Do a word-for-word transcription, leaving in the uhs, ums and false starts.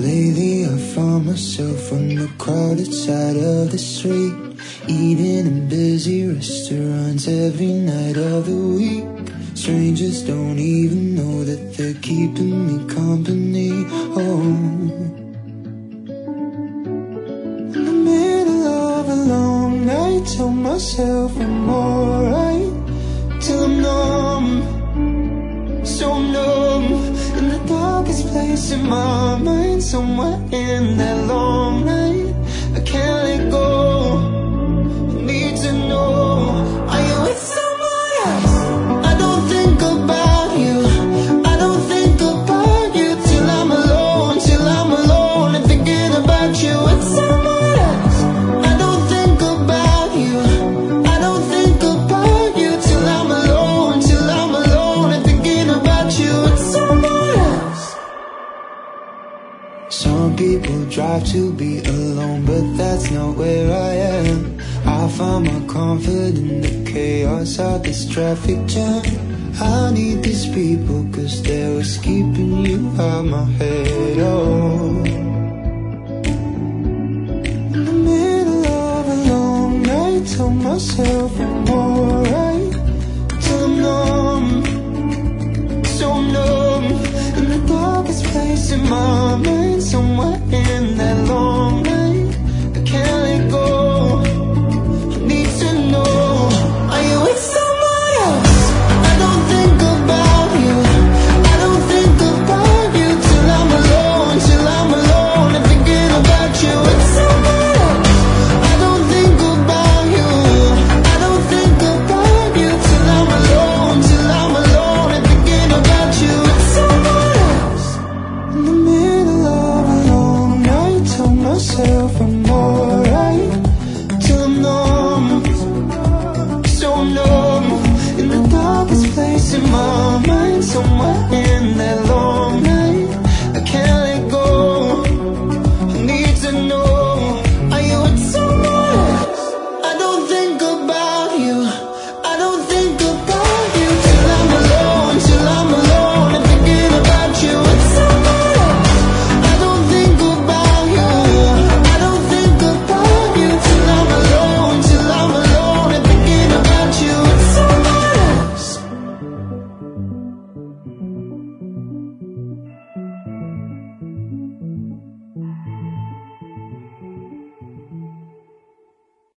Lately I found myself on the crowded side of the street, eating in busy restaurants every night of the week. Strangers don't even know that they're keeping me company. Oh, in the middle of a long night, tell myself I'm alright, till I'm numb, so numb. In the darkest place in my mind, somewhere in that long night, I can't let go. I need to know, are you with someone else? I don't think about you, I don't think about you till I'm alone, till I'm alone and thinking about you with someone else. I don't think about you, I don't think about you till I'm alone, till I'm alone and thinking about you with someone else. Some people drive to be alone, but that's not where I am. I find my comfort in the chaos of this traffic jam. I need these people cause they're what's keeping you out my head. Oh, in the middle of a long night, tell myself I'm alright,